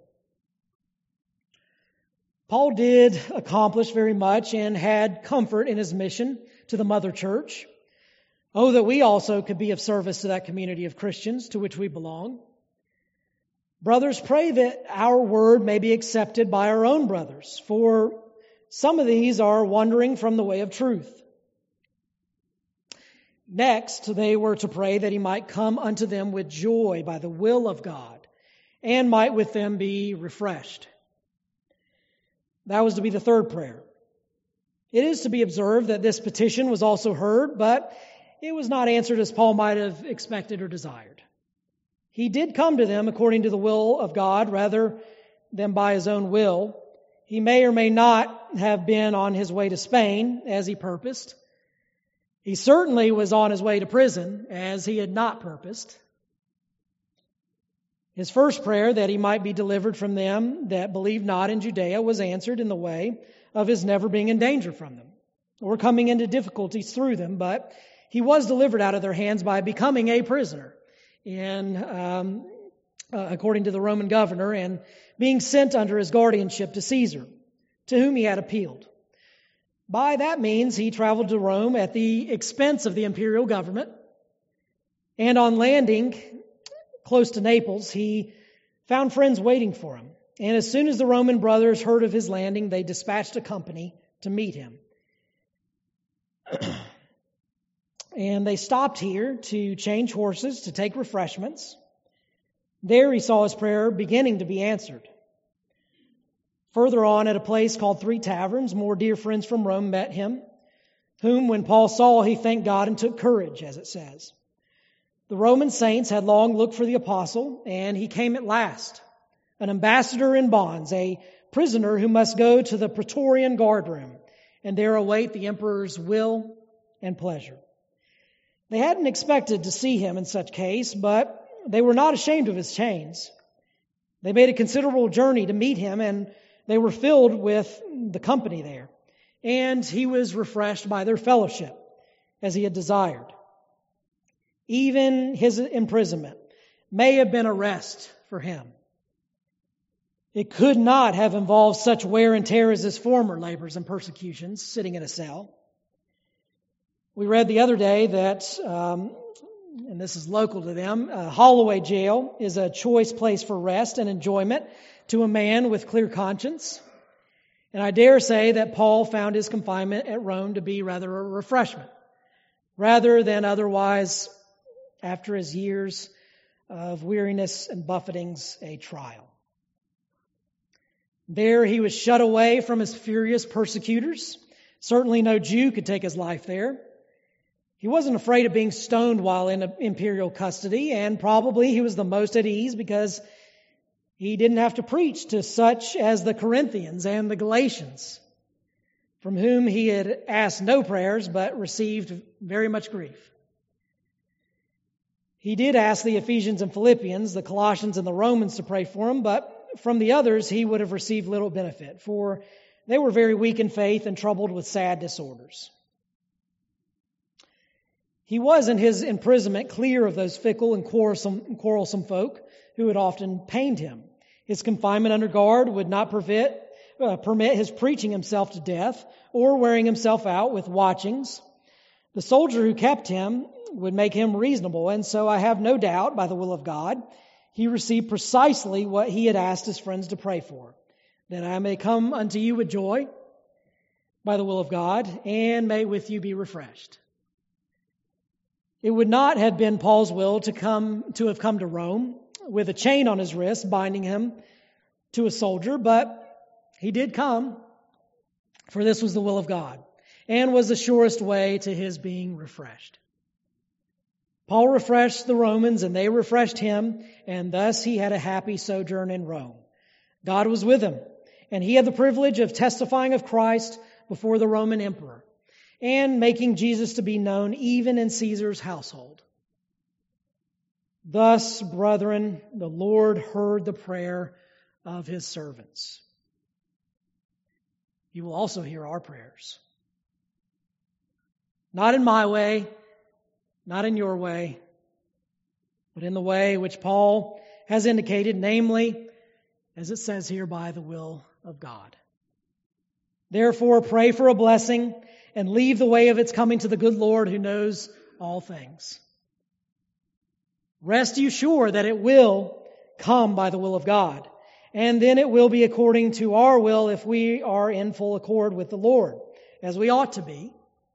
Paul did accomplish very much and had comfort in his mission to the mother church. Oh, that we also could be of service to that community of Christians to which we belong. Brothers, pray that our word may be accepted by our own brothers, for some of these are wandering from the way of truth. Next, they were to pray that he might come unto them with joy by the will of God, and might with them be refreshed. That was to be the third prayer. It is to be observed that this petition was also heard, but it was not answered as Paul might have expected or desired. He did come to them according to the will of God rather than by his own will. He may or may not have been on his way to Spain as he purposed. He certainly was on his way to prison as he had not purposed. His first prayer, that he might be delivered from them that believed not in Judea, was answered in the way of his never being in danger from them or coming into difficulties through them, but he was delivered out of their hands by becoming a prisoner, in, um, uh, according to the Roman governor, and being sent under his guardianship to Caesar, to whom he had appealed. By that means, he traveled to Rome at the expense of the imperial government, and on landing close to Naples, he found friends waiting for him. And as soon as the Roman brothers heard of his landing, they dispatched a company to meet him. And they stopped here to change horses, to take refreshments. There he saw his prayer beginning to be answered. Further on, at a place called Three Taverns, more dear friends from Rome met him, whom when Paul saw, he thanked God and took courage, as it says. The Roman saints had long looked for the apostle, and he came at last, an ambassador in bonds, a prisoner who must go to the Praetorian guard room and there await the emperor's will and pleasure. They hadn't expected to see him in such case, but they were not ashamed of his chains. They made a considerable journey to meet him, and they were filled with the company there. And he was refreshed by their fellowship, as he had desired. Even his imprisonment may have been a rest for him. It could not have involved such wear and tear as his former labors and persecutions, sitting in a cell. We read the other day that, um, and this is local to them, uh, Holloway Jail is a choice place for rest and enjoyment to a man with clear conscience. And I dare say that Paul found his confinement at Rome to be rather a refreshment, rather than otherwise, after his years of weariness and buffetings, a trial. There he was shut away from his furious persecutors. Certainly no Jew could take his life there. He wasn't afraid of being stoned while in imperial custody, and probably he was the most at ease because he didn't have to preach to such as the Corinthians and the Galatians, from whom he had asked no prayers but received very much grief. He did ask the Ephesians and Philippians, the Colossians and the Romans to pray for him, but from the others he would have received little benefit, for they were very weak in faith and troubled with sad disorders. He was in his imprisonment clear of those fickle and quarrelsome, quarrelsome folk who had often pained him. His confinement under guard would not permit, uh, permit his preaching himself to death or wearing himself out with watchings. The soldier who kept him would make him reasonable, and so I have no doubt, by the will of God, he received precisely what he had asked his friends to pray for, that I may come unto you with joy, by the will of God, and may with you be refreshed. It would not have been Paul's will to come to have come to Rome with a chain on his wrist binding him to a soldier, but he did come, for this was the will of God, and was the surest way to his being refreshed. Paul refreshed the Romans, and they refreshed him, and thus he had a happy sojourn in Rome. God was with him, and he had the privilege of testifying of Christ before the Roman emperor, and making Jesus to be known even in Caesar's household. Thus, brethren, the Lord heard the prayer of his servants. He will also hear our prayers. Not in my way, not in your way, but in the way which Paul has indicated, namely, as it says here, by the will of God. Therefore, pray for a blessing and leave the way of its coming to the good Lord who knows all things. Rest you sure that it will come by the will of God, and then it will be according to our will if we are in full accord with the Lord, as we ought to be.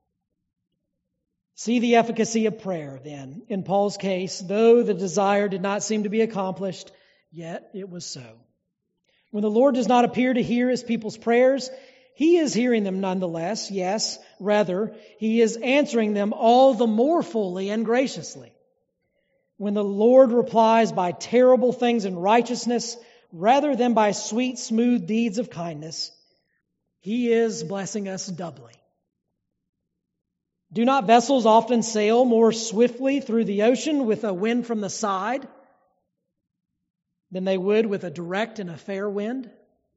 See the efficacy of prayer, then. In Paul's case, though the desire did not seem to be accomplished, yet it was so. When the Lord does not appear to hear his people's prayers, he is hearing them nonetheless. Yes, rather, he is answering them all the more fully and graciously. When the Lord replies by terrible things in righteousness, rather than by sweet, smooth deeds of kindness, he is blessing us doubly. Do not vessels often sail more swiftly through the ocean with a wind from the side than they would with a direct and a fair wind?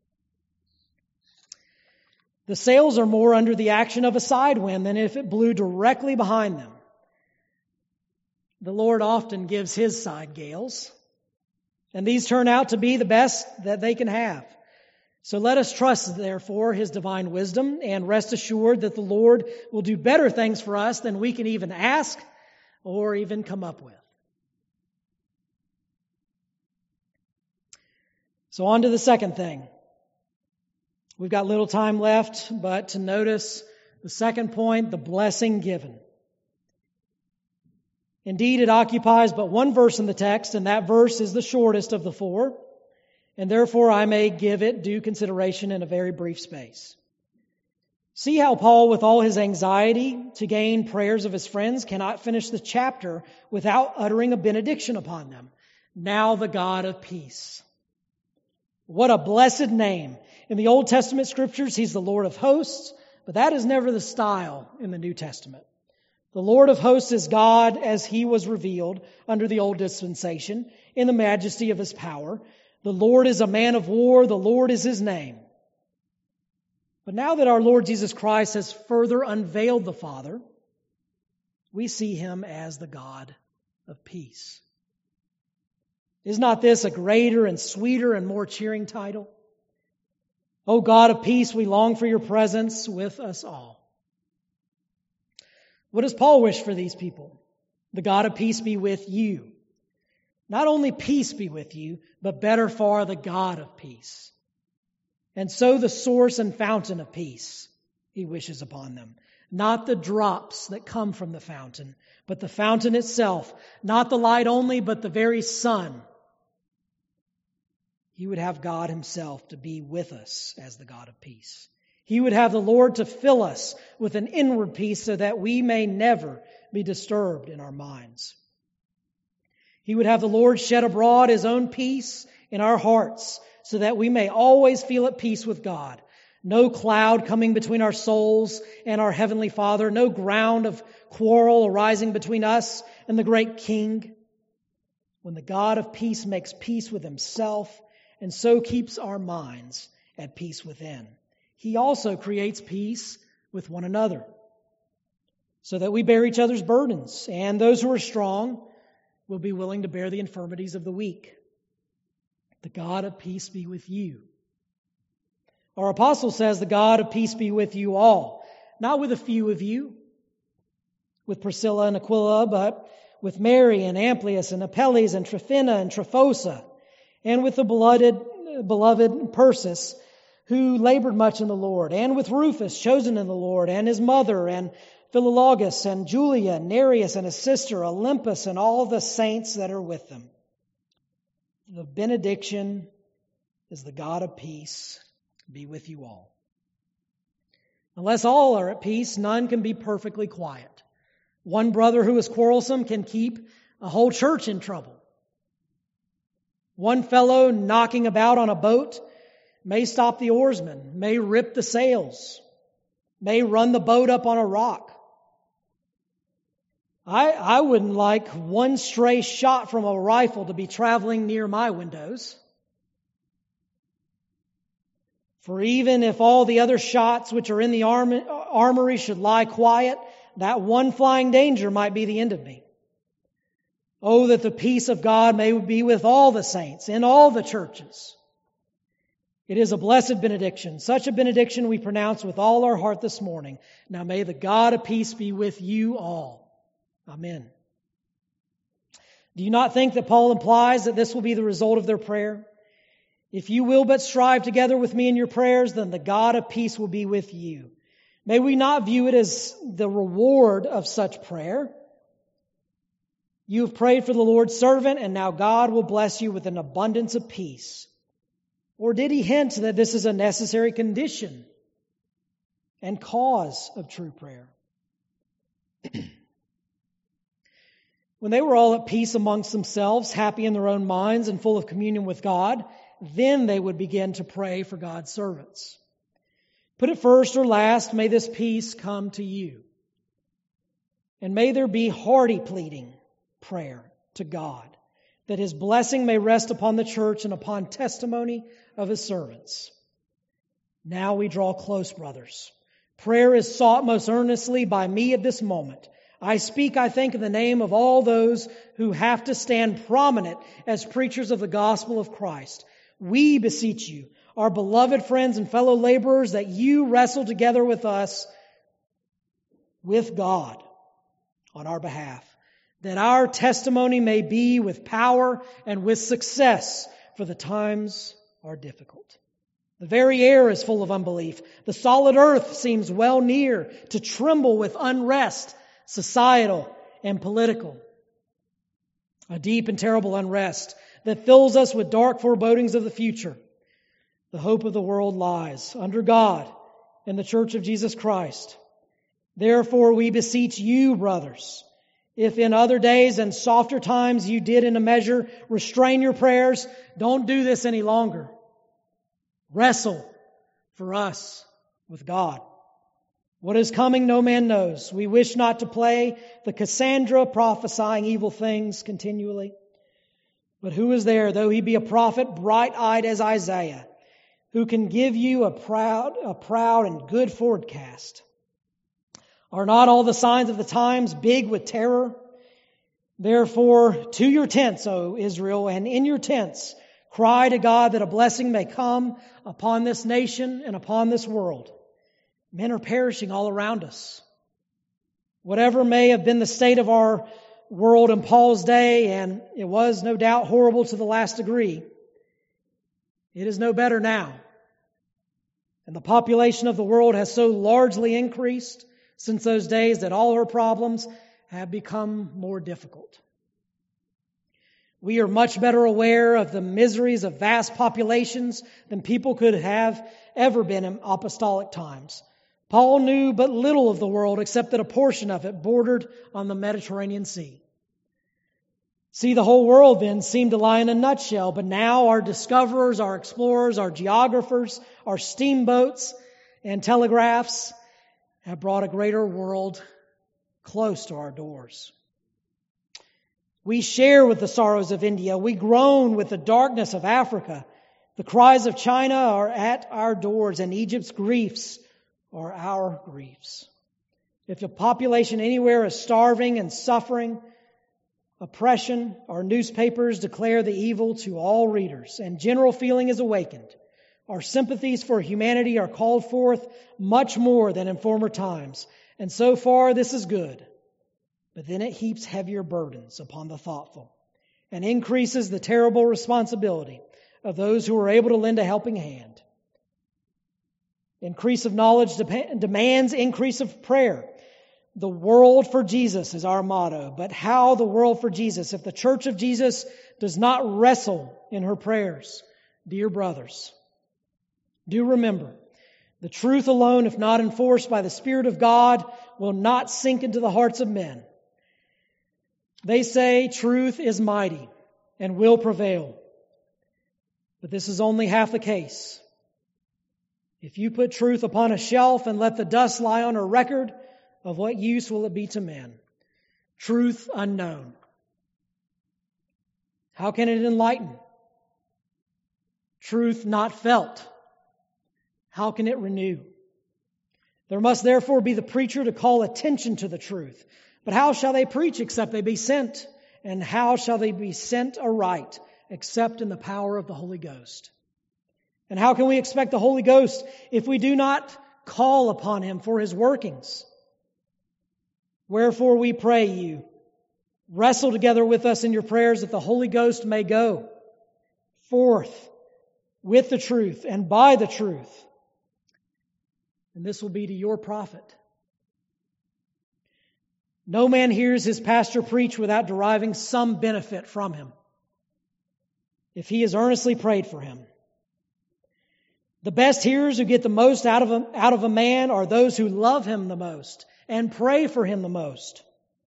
The sails are more under the action of a side wind than if it blew directly behind them. The Lord often gives his side gales, and these turn out to be the best that they can have. So let us trust, therefore, his divine wisdom and rest assured that the Lord will do better things for us than we can even ask or even come up with. So on to the second thing. We've got little time left, but to notice the second point, the blessing given. Indeed, it occupies but one verse in the text, and that verse is the shortest of the four, and therefore I may give it due consideration in a very brief space. See how Paul, with all his anxiety to gain prayers of his friends, cannot finish the chapter without uttering a benediction upon them. Now the God of peace. What a blessed name. In the Old Testament scriptures, he's the Lord of hosts, but that is never the style in the New Testament. The Lord of hosts is God as he was revealed under the old dispensation in the majesty of his power. The Lord is a man of war. The Lord is his name. But now that our Lord Jesus Christ has further unveiled the Father, we see him as the God of peace. Is not this a greater and sweeter and more cheering title? O God of peace, we long for your presence with us all. What does Paul wish for these people? The God of peace be with you. Not only peace be with you, but better far the God of peace. And so the source and fountain of peace he wishes upon them. Not the drops that come from the fountain, but the fountain itself. Not the light only, but the very sun. He would have God himself to be with us as the God of peace. He would have the Lord to fill us with an inward peace so that we may never be disturbed in our minds. He would have the Lord shed abroad his own peace in our hearts so that we may always feel at peace with God. No cloud coming between our souls and our Heavenly Father. No ground of quarrel arising between us and the great King. When the God of peace makes peace with himself and so keeps our minds at peace within, he also creates peace with one another so that we bear each other's burdens, and those who are strong will be willing to bear the infirmities of the weak. The God of peace be with you. Our apostle says, the God of peace be with you all. Not with a few of you, with Priscilla and Aquila, but with Mary and Amplias and Apelles and Tryphena and Tryphosa, and with the beloved, beloved Persis, who labored much in the Lord, and with Rufus, chosen in the Lord, and his mother, and Philologus, and Julia, Nereus, and his sister, Olympus, and all the saints that are with them. The benediction is the God of peace be with you all. Unless all are at peace, none can be perfectly quiet. One brother who is quarrelsome can keep a whole church in trouble. One fellow knocking about on a boat may stop the oarsman, may rip the sails, may run the boat up on a rock. I, I wouldn't like one stray shot from a rifle to be traveling near my windows. For even if all the other shots which are in the arm, armory should lie quiet, that one flying danger might be the end of me. Oh, that the peace of God may be with all the saints in all the churches. It is a blessed benediction. Such a benediction we pronounce with all our heart this morning. Now may the God of peace be with you all. Amen. Do you not think that Paul implies that this will be the result of their prayer? If you will but strive together with me in your prayers, then the God of peace will be with you. May we not view it as the reward of such prayer. You have prayed for the Lord's servant, and now God will bless you with an abundance of peace. Or did he hint that this is a necessary condition and cause of true prayer? When they were all at peace amongst themselves, happy in their own minds and full of communion with God, then they would begin to pray for God's servants. Put it first or last, may this peace come to you. And may there be hearty pleading prayer to God, that his blessing may rest upon the church and upon testimony of his servants. Now we draw close, brothers. Prayer is sought most earnestly by me at this moment. I speak, I think, in the name of all those who have to stand prominent as preachers of the gospel of Christ. We beseech you, our beloved friends and fellow laborers, that you wrestle together with us, with God, on our behalf, that our testimony may be with power and with success, for the times are difficult. The very air is full of unbelief. The solid earth seems well near to tremble with unrest, societal and political. A deep and terrible unrest that fills us with dark forebodings of the future. The hope of the world lies under God in the church of Jesus Christ. Therefore we beseech you, brothers, if in other days and softer times you did in a measure restrain your prayers, don't do this any longer. Wrestle for us with God. What is coming no man knows. We wish not to play the Cassandra, prophesying evil things continually. But who is there, though he be a prophet, bright-eyed as Isaiah, who can give you a proud, a proud and good forecast? Are not all the signs of the times big with terror? Therefore, to your tents, O Israel, and in your tents, cry to God that a blessing may come upon this nation and upon this world. Men are perishing all around us. Whatever may have been the state of our world in Paul's day, and it was no doubt horrible to the last degree, it is no better now. And the population of the world has so largely increased since those days that all her problems have become more difficult. We are much better aware of the miseries of vast populations than people could have ever been in apostolic times. Paul knew but little of the world except that a portion of it bordered on the Mediterranean Sea. See, the whole world then seemed to lie in a nutshell, but now our discoverers, our explorers, our geographers, our steamboats and telegraphs have brought a greater world close to our doors. We share with the sorrows of India. We groan with the darkness of Africa. The cries of China are at our doors, and Egypt's griefs are our griefs. If the population anywhere is starving and suffering oppression, our newspapers declare the evil to all readers, and general feeling is awakened. Our sympathies for humanity are called forth much more than in former times, and so far this is good. But then it heaps heavier burdens upon the thoughtful and increases the terrible responsibility of those who are able to lend a helping hand. Increase of knowledge dep- demands increase of prayer. The world for Jesus is our motto. But how the world for Jesus if the church of Jesus does not wrestle in her prayers? Dear brothers, do remember, the truth alone, if not enforced by the Spirit of God, will not sink into the hearts of men. They say truth is mighty and will prevail. But this is only half the case. If you put truth upon a shelf and let the dust lie on a record, of what use will it be to men? Truth unknown. How can it enlighten? Truth not felt. How can it renew? There must therefore be the preacher to call attention to the truth. But how shall they preach except they be sent? And how shall they be sent aright except in the power of the Holy Ghost? And how can we expect the Holy Ghost if we do not call upon Him for His workings? Wherefore we pray you, wrestle together with us in your prayers that the Holy Ghost may go forth with the truth and by the truth. And this will be to your profit. No man hears his pastor preach without deriving some benefit from him, if he has earnestly prayed for him. The best hearers who get the most out of a, out of a man are those who love him the most and pray for him the most.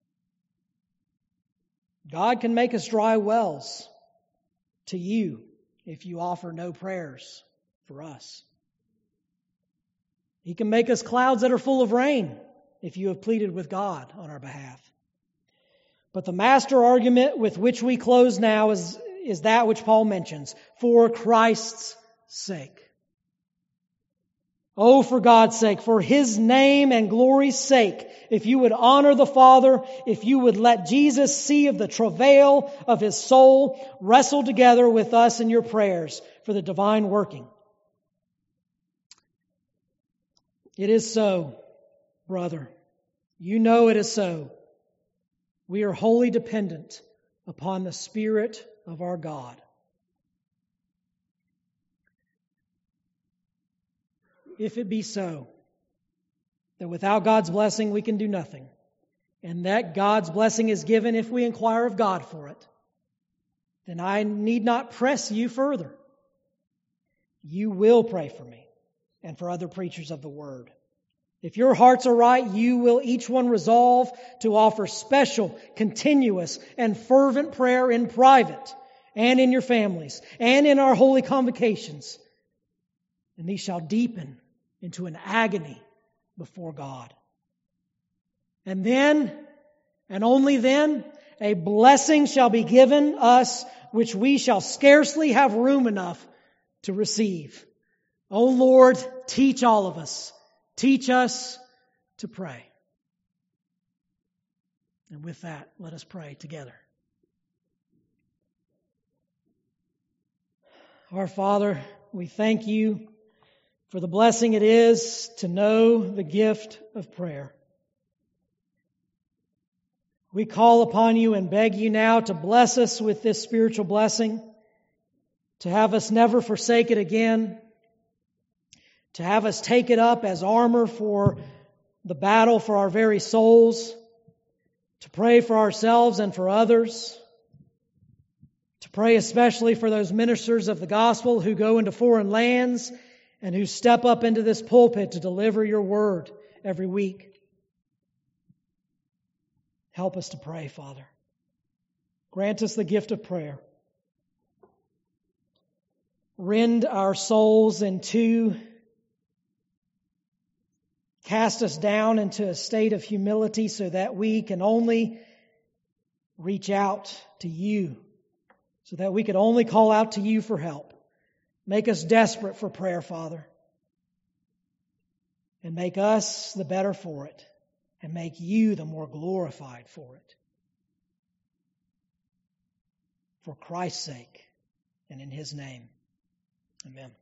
God can make us dry wells to you if you offer no prayers for us. He can make us clouds that are full of rain if you have pleaded with God on our behalf. But the master argument with which we close now is, is that which Paul mentions, for Christ's sake. Oh, for God's sake, for His name and glory's sake, if you would honor the Father, if you would let Jesus see of the travail of His soul, wrestle together with us in your prayers for the divine working. It is so, brother. You know it is so. We are wholly dependent upon the Spirit of our God. If it be so, that without God's blessing we can do nothing, and that God's blessing is given if we inquire of God for it, then I need not press you further. You will pray for me, and for other preachers of the Word. If your hearts are right, you will each one resolve to offer special, continuous, and fervent prayer in private, and in your families, and in our holy convocations. And these shall deepen into an agony before God. And then, and only then, a blessing shall be given us which we shall scarcely have room enough to receive. O Lord, teach all of us. Teach us to pray. And with that, let us pray together. Our Father, we thank you for the blessing it is to know the gift of prayer. We call upon you and beg you now to bless us with this spiritual blessing, to have us never forsake it again, to have us take it up as armor for the battle for our very souls, to pray for ourselves and for others, to pray especially for those ministers of the gospel who go into foreign lands and who step up into this pulpit to deliver your word every week. Help us to pray, Father. Grant us the gift of prayer. Rend our souls in two. Cast us down into a state of humility so that we can only reach out to you, so that we could only call out to you for help. Make us desperate for prayer, Father, and make us the better for it, and make you the more glorified for it. For Christ's sake and in His name. Amen.